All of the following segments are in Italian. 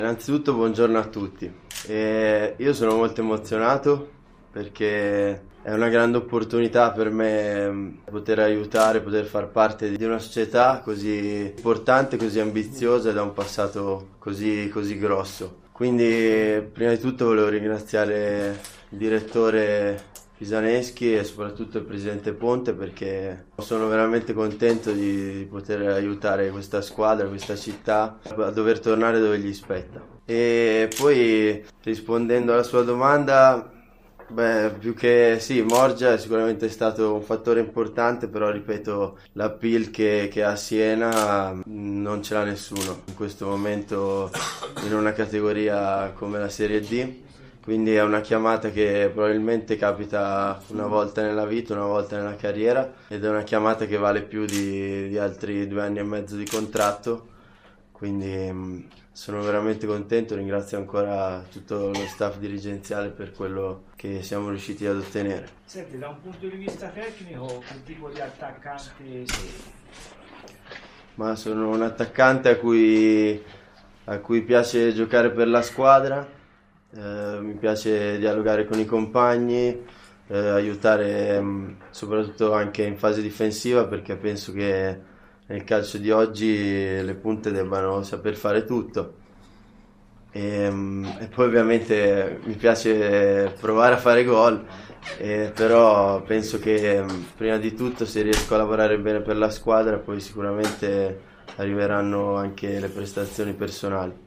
Innanzitutto buongiorno a tutti. Io sono molto emozionato perché è una grande opportunità per me poter aiutare, poter far parte di una società così importante, così ambiziosa e da un passato così grosso. Quindi prima di tutto volevo ringraziare il direttore Pisaneschi e soprattutto il presidente Ponte, perché sono veramente contento di poter aiutare questa squadra, questa città a dover tornare dove gli spetta. E poi, rispondendo alla sua domanda, più che sì, Morgia è sicuramente stato un fattore importante, però ripeto, l'appeal che ha Siena non ce l'ha nessuno in questo momento in una categoria come la Serie D. Quindi è una chiamata che probabilmente capita una volta nella vita, una volta nella carriera, ed è una chiamata che vale più di altri 2 anni e mezzo di contratto. Quindi sono veramente contento, ringrazio ancora tutto lo staff dirigenziale per quello che siamo riusciti ad ottenere. Senti, da un punto di vista tecnico, che tipo di attaccante sei? Ma sono un attaccante a cui piace giocare per la squadra. Mi piace dialogare con i compagni, aiutare soprattutto anche in fase difensiva, perché penso che nel calcio di oggi le punte debbano saper fare tutto. E poi ovviamente mi piace provare a fare gol, però penso che prima di tutto, se riesco a lavorare bene per la squadra, poi sicuramente arriveranno anche le prestazioni personali.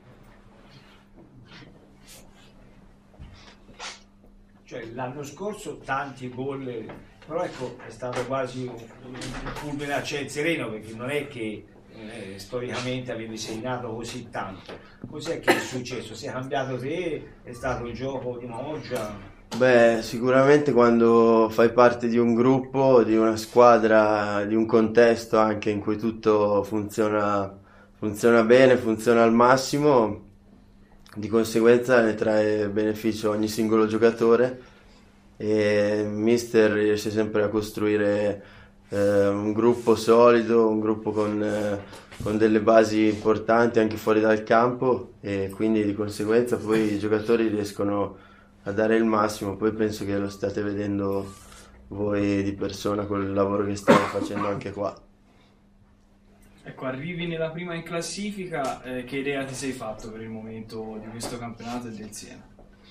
Cioè, l'anno scorso tanti gol, però ecco, è stato quasi un fulmine a ciel sereno, perché non è che storicamente avevi segnato così tanto. Cos'è che è successo? Si è cambiato te? È stato il gioco di Moggia? Sicuramente quando fai parte di un gruppo, di una squadra, di un contesto anche in cui tutto funziona bene, funziona al massimo, di conseguenza ne trae beneficio ogni singolo giocatore, e il mister riesce sempre a costruire un gruppo solido, un gruppo con delle basi importanti anche fuori dal campo, e quindi di conseguenza poi i giocatori riescono a dare il massimo. Poi penso che lo state vedendo voi di persona con il lavoro che stiamo facendo anche qua. Ecco, arrivi nella prima in classifica, che idea ti sei fatto per il momento di questo campionato e del Siena?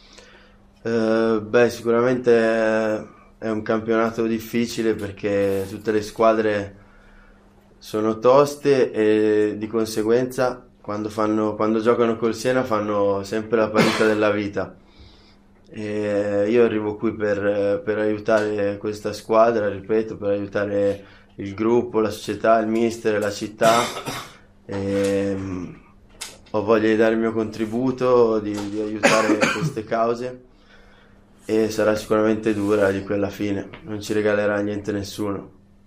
Sicuramente è un campionato difficile perché tutte le squadre sono toste, e di conseguenza quando giocano col Siena fanno sempre la partita della vita. E io arrivo qui per aiutare questa squadra, ripeto, per aiutare il gruppo, la società, il mister, la città. Ho voglia di dare il mio contributo, di aiutare queste cause, e sarà sicuramente dura di qui alla fine, non ci regalerà niente nessuno.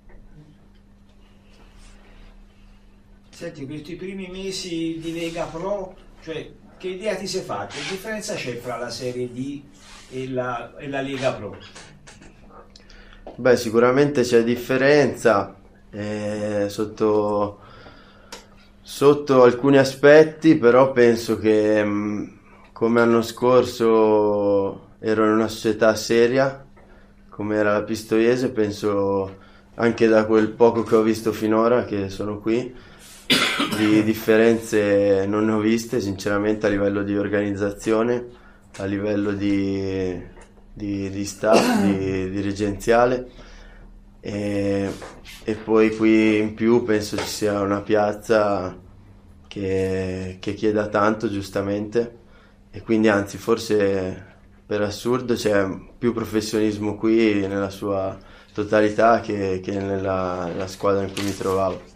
Senti, questi primi mesi di Lega Pro, cioè, che idea ti sei fatto? Che differenza c'è fra la Serie D e la Lega Pro? Sicuramente c'è differenza sotto alcuni aspetti, però penso che come l'anno scorso ero in una società seria come era la Pistoiese, penso anche da quel poco che ho visto finora, che sono qui, di differenze non ne ho viste sinceramente a livello di organizzazione, a livello di staff, di dirigenziale, e poi qui in più penso ci sia una piazza che chieda tanto, giustamente, e quindi anzi forse per assurdo c'è più professionismo qui nella sua totalità che nella squadra in cui mi trovavo.